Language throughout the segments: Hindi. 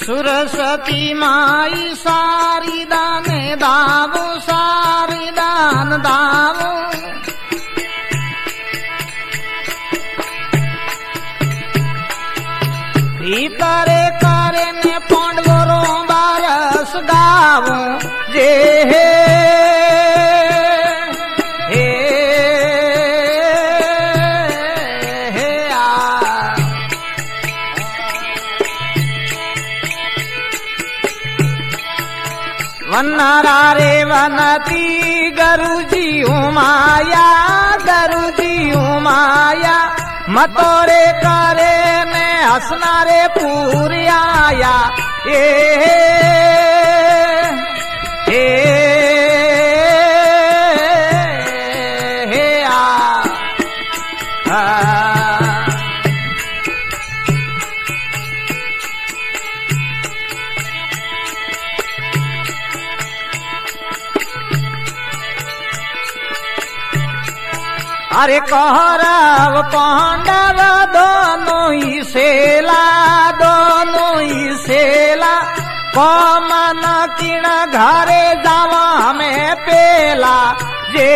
सुरसती माई सारी दाने दावो सारी दान दावो भीतरे करे ने पांडवरो बारस गावो जे वनरा रे वनती गुरुजी माया मतोरे करे ने हसना रे पूरी आया अरे कौरव पांडव दोनों ही सेला कौमन किण घरे जावा हमें पेला जे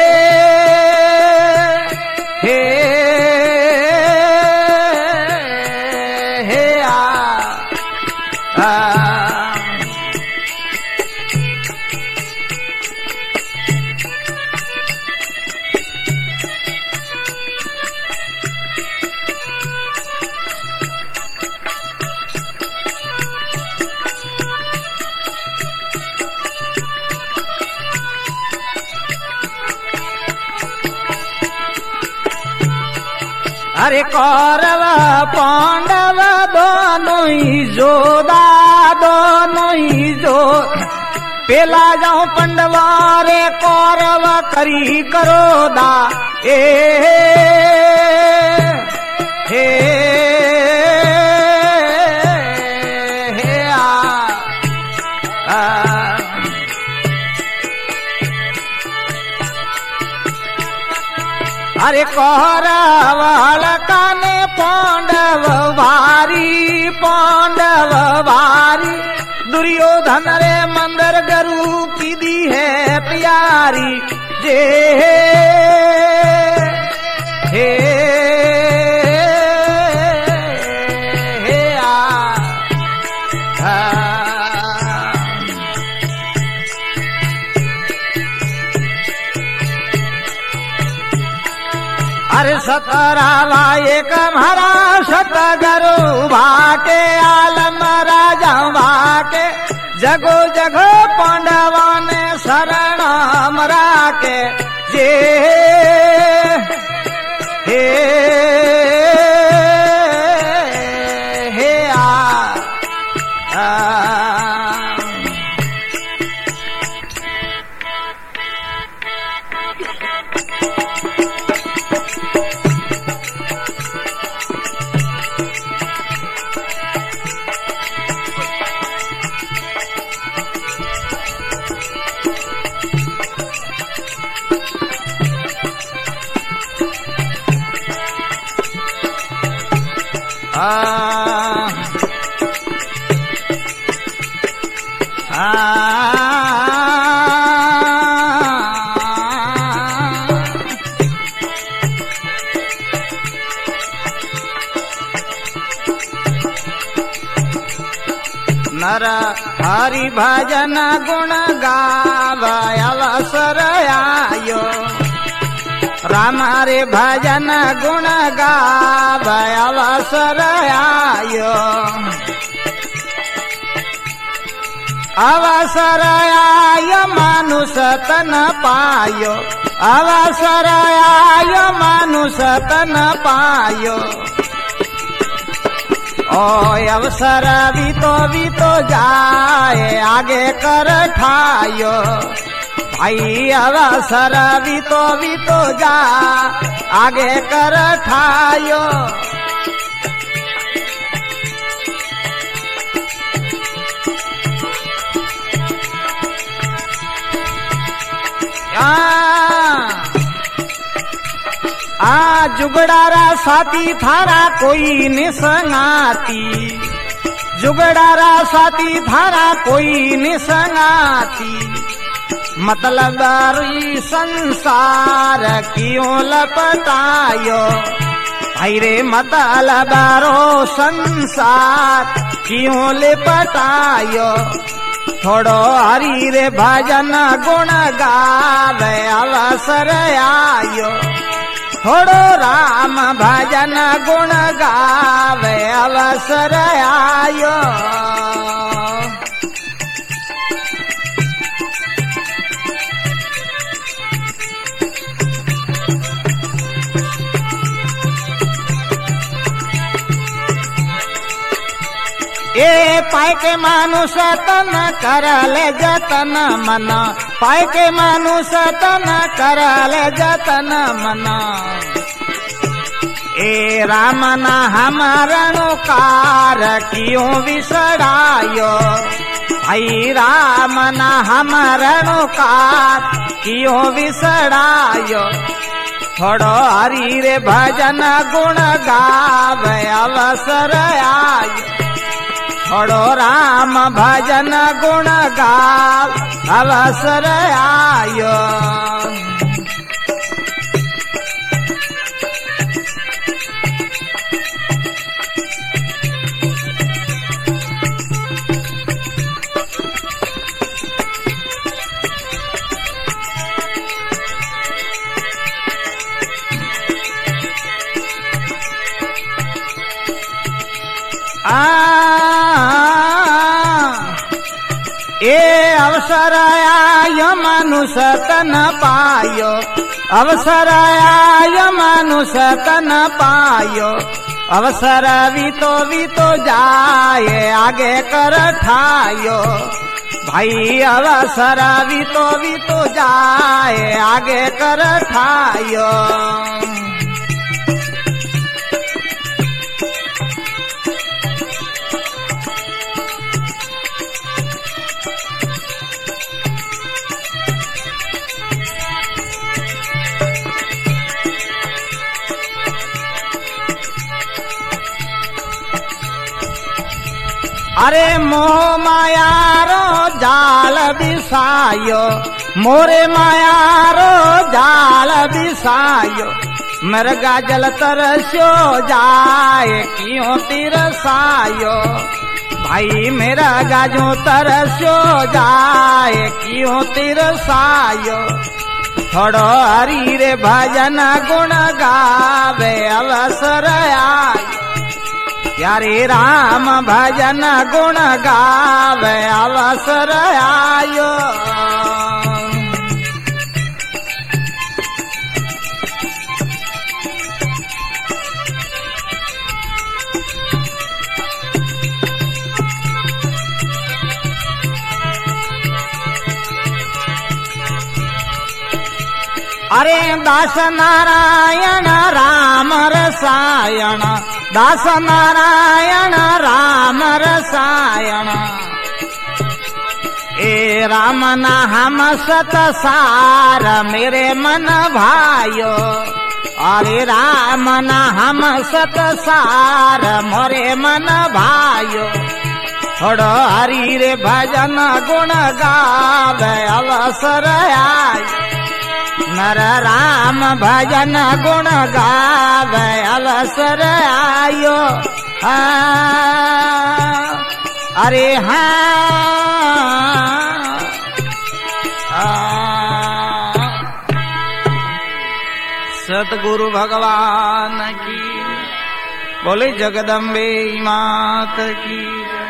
अरे कौरव पांडव दोनों ही जो पेला जाऊं पंडवारे कौरव करी करोदा अरे कौरव हलकाने पांडव भारी दुर्योधन रे मंदर गरु की दी है प्यारी जे अरे सतरावा एक हमारा सतगरु भाके आलम राजा भाके जगो जगो पांडवा ने शरण मरा के जे नर हरि भजन गुण गावय अवसर आयो राम रे भजन गुण गावय अवसर आयो अवसर आयो मानुष तन पायो अवसर आयो मानुष तन पायो ओ अवसर भी तो जाए आगे कर ठायो भाई अवसर भी तो जा आगे कर ठायो जुगड़ारा साथी थारा कोई निसंगाती जुगड़ारा साथी थारा कोई निसंगाती, मतलब संसार क्यों लपटायो, भाई रे मतलबारो संसार क्यों लिपटायो। थोड़ो हरि रे भजन गुण गावे अवसर आयो, थोड़ो राम भजन गुण गावे अवसर आयो। ए पाय के मानुष तन करले जतन मन, पाय के मानुष तन करले जतन मन। ए राम ना हमारणो कार क्यों विसरायो, आई राम ना हमारणो कार क्यों विसरायो। थोड़ो हरि रे भजन गुण गावे अवसर आयो, थोड़ो राम भजन गुण गाव अवसर आयो। ए अवसर आयो मनुष तन पायो, अवसर आयो मनुष तन पायो। अवसर वीतो जाए आगे कर ठायो, भाई अवसर वीतो जाए आगे कर ठायो। अरे मोह मायारो जाल बिसायो, मोरे मायारो जाल बिसायो। मृगा जल तरस्यो जाए क्यों तिरसायो, भाई मेरा गाजो तरस्यो जाए क्यों तिरसायो। थोड़ो हरि रे भजन गुण गावे अवसर आयो, यारे राम भजन गुण गावे अवसर आयो। अरे दास नारायण राम रसायन, दास नारायण राम रसायन। ए राम नाम सत सार मेरे मन भायो, अरे राम नाम सत सार मोरे मन भायो। थोड़ो हरि रे भजन गुण गावे अवसर आयो, नर राम भजन गुण गावे अवसर आयो। अरे सतगुरु भगवान की बोले, जगदम्बे मात की।